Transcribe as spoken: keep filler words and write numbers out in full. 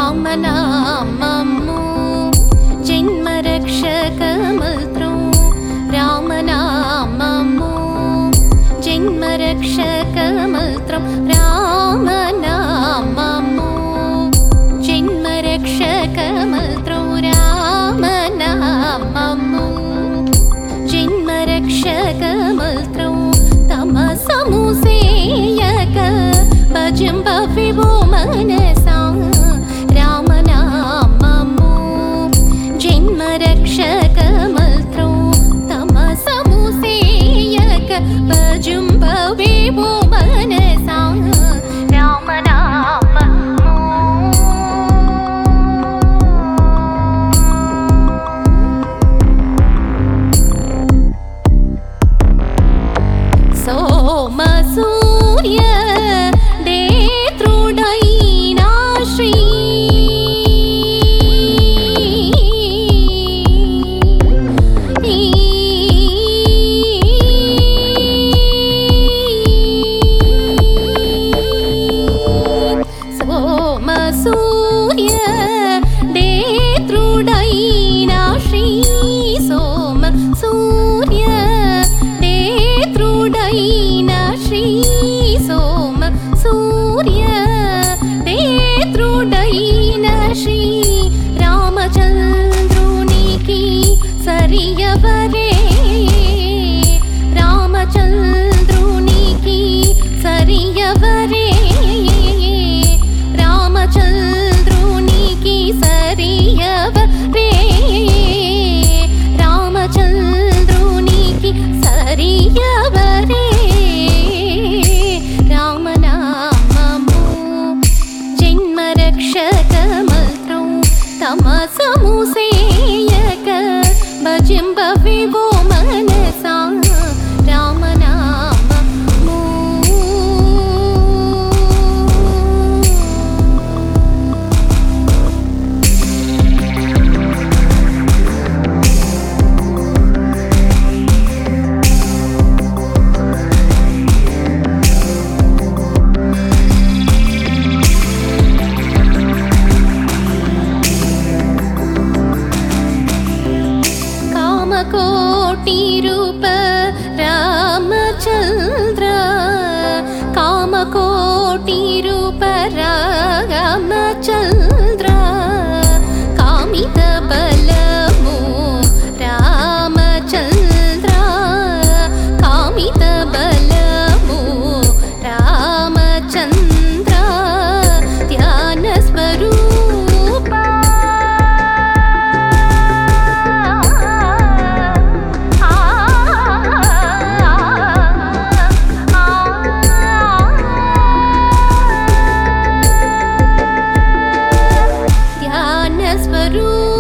రామనామము జన్మరక్షకమంత్రం రామనామము జన్మరక్షకమంత్రం రామనామము జన్మరక్షకమంత్రం రామనామము జన్మరక్షకమంత్రం తమసము సేయక భజంబ విభో మనసా రామనామము జన్మరక్షకమంత్రం తమసము సేయక భజంబ విభో మనసా రామనామము సోమ సూర్య నేత్రుడైనా శ్రీ సోమ సూర్య నేత్రుడైనా శ్రీ సోమ సూర్య నేత్రుడైనా శ్రీ సోమ సూర్య నేత్రుడైనా శ్రీ రామచంద్రునికి సరియవరే రామచంద్రునికి సరియవరే రామచంద్రునికి సరియవరే రామచంద్రునికి సరియవరే రామనామము జన్మరక్షకమంత్రం తమసము సేయక భజంబ విభో మనసా రామనామము కామకోటి రూప రామచంద్ర కామకోటి రూప రామచంద్ర కామిత బలము రామచంద్ర కామిత బలము రామచంద్ర ధ్యాన స్వరూప ధ్యాన స్వరూప